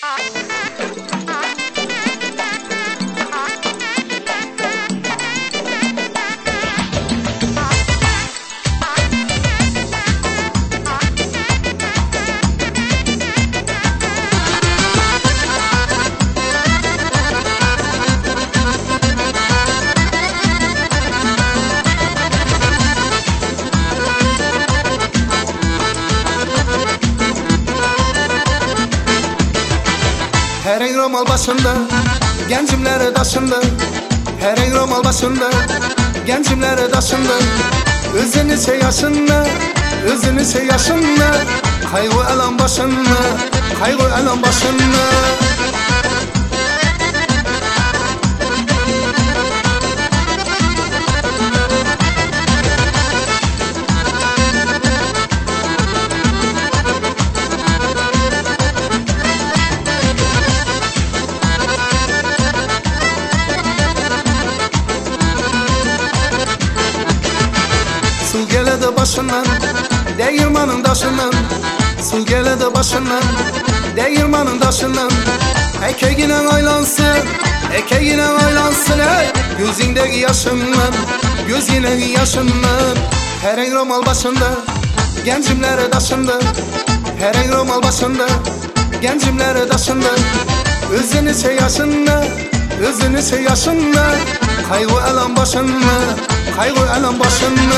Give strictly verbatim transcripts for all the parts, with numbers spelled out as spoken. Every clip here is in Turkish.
Her renk romal başında, gencimleri daşında. Her renk romal başında, gencimleri daşında. Özün ise yaşında, özün ise yaşında. Kaygı alan başında, kaygı alan başında. Su geledi başından, değirmanın taşından. Su geledi başından, değirmanın taşından. Ekeğine aylansın, ekeğine aylansın ey. Gözündeki yaşından, gözündeki yaşından. Her renk romal başında, gencimleri taşında. Her renk romal başında, gencimleri taşında. Özün ise yaşında, özün ise yaşında. Kaygı alan başında, kaygı alan başında.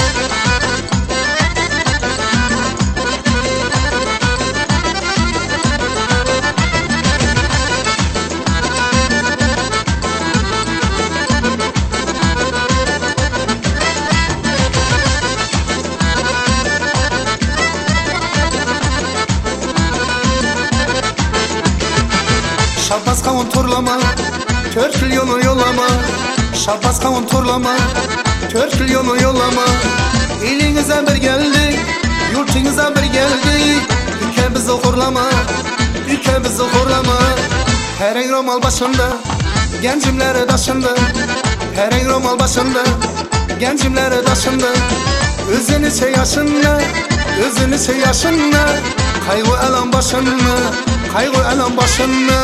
Şabbaz kavun turlama, kör trilyonu yollama. Şabbaz kavun turlama, kör trilyonu yollama. İlinize bir geldik, yurtunuza bir geldik. Ülkemizi horlama, ülkemizi horlama. Her renk romal başında, gencimleri taşında. Her renk romal başında, gencimleri taşında. Özün ise yaşında, özün ise yaşında. Kaygı alan başında, kaygı alan başında.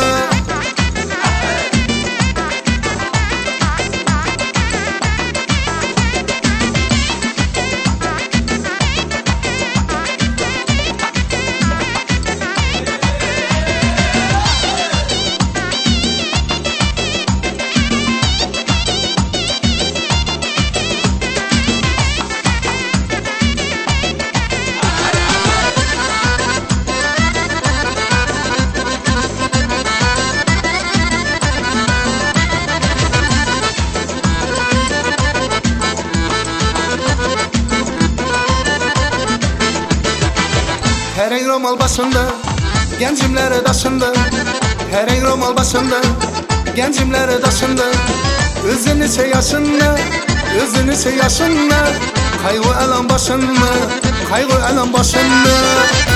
Her renk romal başında, gencimleri taşında. Her renk romal başında, gencimleri taşında. Özün ise yaşında, özün ise yaşında. Kaygı alan başında, kaygı alan başında.